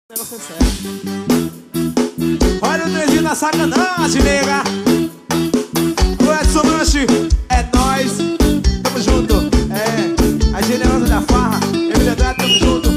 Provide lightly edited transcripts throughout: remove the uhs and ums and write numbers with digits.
negócio é sério. Olha o dedinho da sacanagem, nega. O Edson Lanche, é nóis. Tamo junto. É, a generosa da farra, Emília Andrade, tamo junto.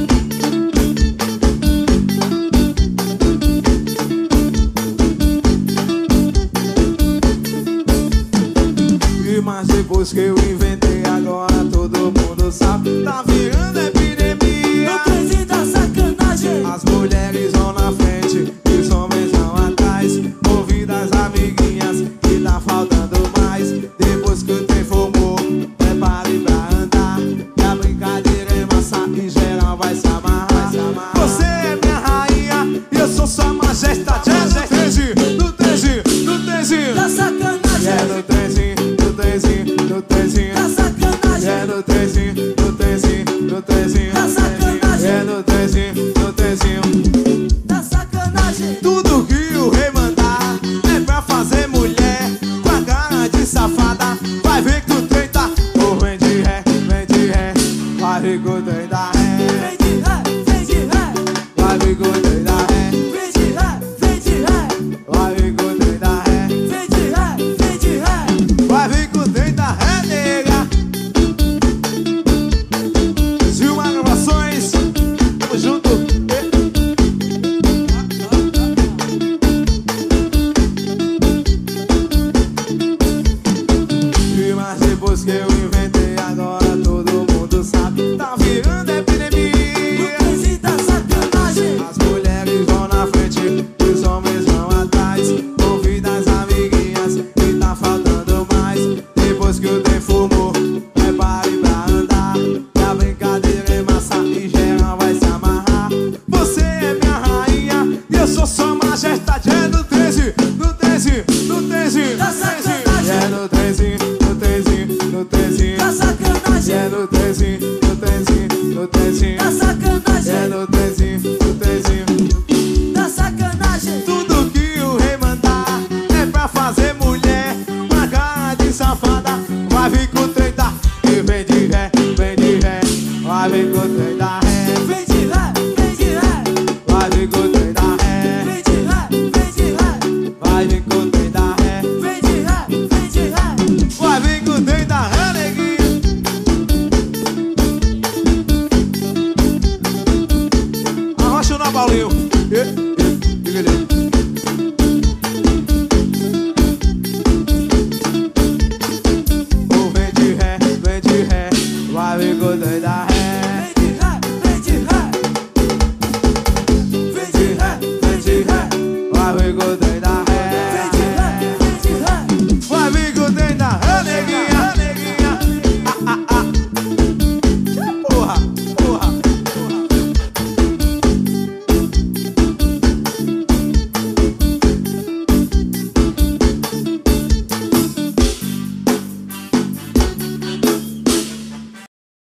E mas depois que eu inventei, agora todo mundo sabe. Tá virando epidemia. No crazy da sacanagem. As mulheres vão na frente e os homens vão atrás. Convida as amiguinhas que tá faltando mais. Depois que o trem formou, prepare pra andar. Que a brincadeira é massa e geral vai se amarrar. Você é minha rainha e eu sou sua majestade. É no trenzinho, no trenzinho, no trenzinho Da sacanagem. é no trenzinho, no trenzinho, no trenzinho Da sacanagem. é no trenzinho, no trenzinho, no trenzinho Da sacanagem. é no trenzinho, no trenzinho. Da sacanagem. Tudo que o rei mandar é pra fazer mulher com a cara de safada. Vai ver que o trem tá. Oh, vem de ré, vem de ré. Vai ver que o trem dá ré. Vem de ré, vem de ré. Vai ver que o trem dá ré. Vem de ré, vem de ré. Vai ver que o trem dá ré. Vem de ré, vem de ré. Vai ver que o trem dá ré, nega. Zilma Gravações, tamo junto. E mas depois que eu inventei, agora todo mundo sabe. Tá virando No epidemia. crazy da sacanagem. As mulheres vão na frente, os homens vão atrás. Convida as amiguinhas que tá faltando mais. Depois que o trem formou, prepare pra andar. Que a brincadeira é massa e geral vai se amarrar. Você é minha rainha e eu sou sua majestade. É no 13, no 13, no 13, Da sacanagem. é no 13, no 13, no 13. Da sacanagem. É no 13, no 13, no 13. Da É sacanagem. no 13, no 13. Da sacanagem. Tudo que o rei mandar é pra fazer mulher com a cara de safada. Vai vir com o trem da e vem de ré, vem de ré. Vai vir com o trem da ré. Vem de ré, vem de ré. Vai vir com o trem da ré. Vem de ré, vem de ré. Vai vir com o trem da ré. Vem de ré, vem de ré. Vai vir com o trem da ré, neguinho. Arrocha na Paulinho. Diga ele.